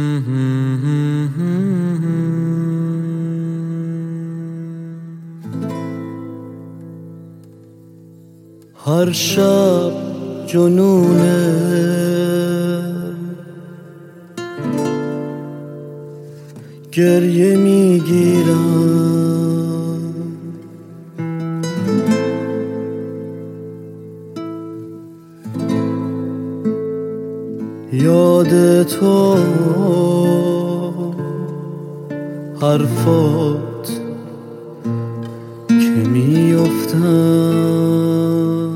هر شب جنونه گریه میگیرم، یاد تو حرفات که میافتم،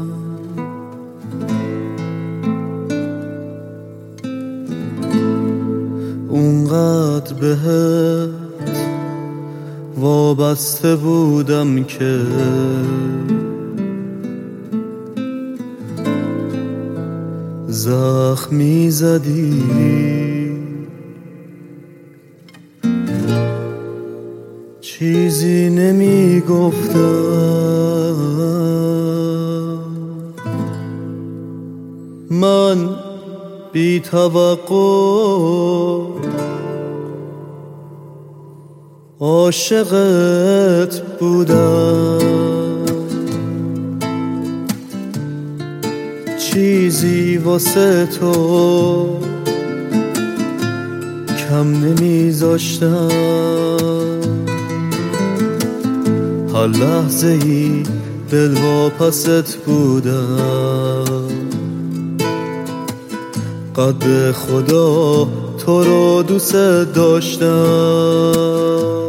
اونقدر بهت وابسته بودم که زخمی زدی، چیزی نمی گفتم. من بی توقع عاشقت بودم، چیزی واسه تو کم نمیذاشتم. هر لحظه ای دل واپست بودم، قد خدا تو رو دوست داشتم.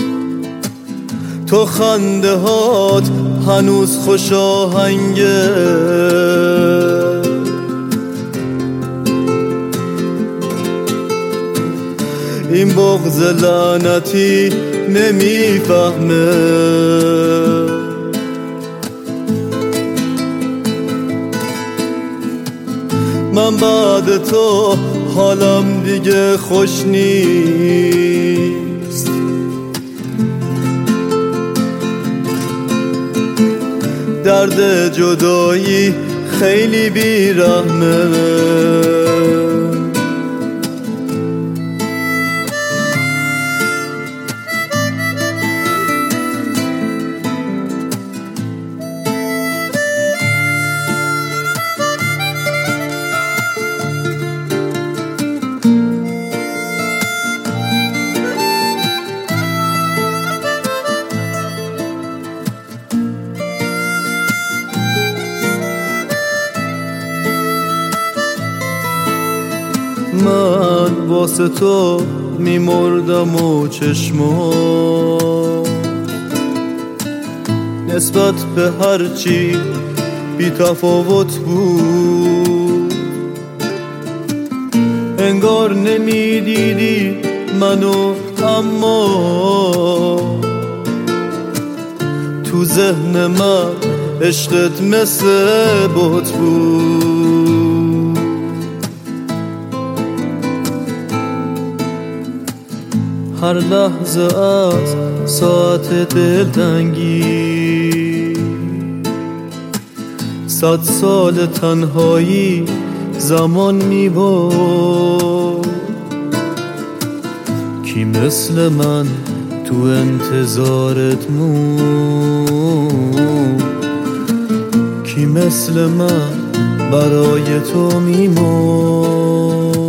تو خنده هات هنوز خوش آهنگه، این بغض لعنتی نمیفهمه. من بعد تو حالم دیگه خوش نیست، درد جدایی خیلی بیرحمه. من واسه تو میمردم و چشمام نسبت به هرچی بی تفاوت بود، انگار نمیدیدی منو، اما تو ذهن من عشقت مثل بت بود. هر لحظه از ساعت دلتنگی 100 سال تنهایی زمان میبرد. کی مثل من تو انتظارت موند، کی مثل من برای تو میمرد.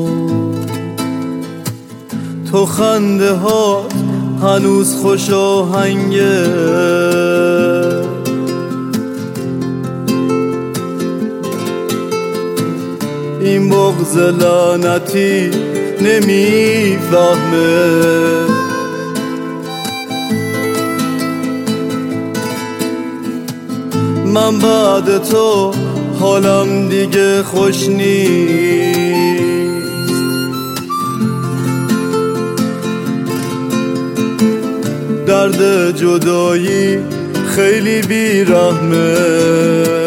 تو خنده ها هنوز خوش آهنگه، این بغض لعنتی نمیفهمه. من بعد تو حالم دیگه خوش نیست، درد جدایی خیلی بیرحمه.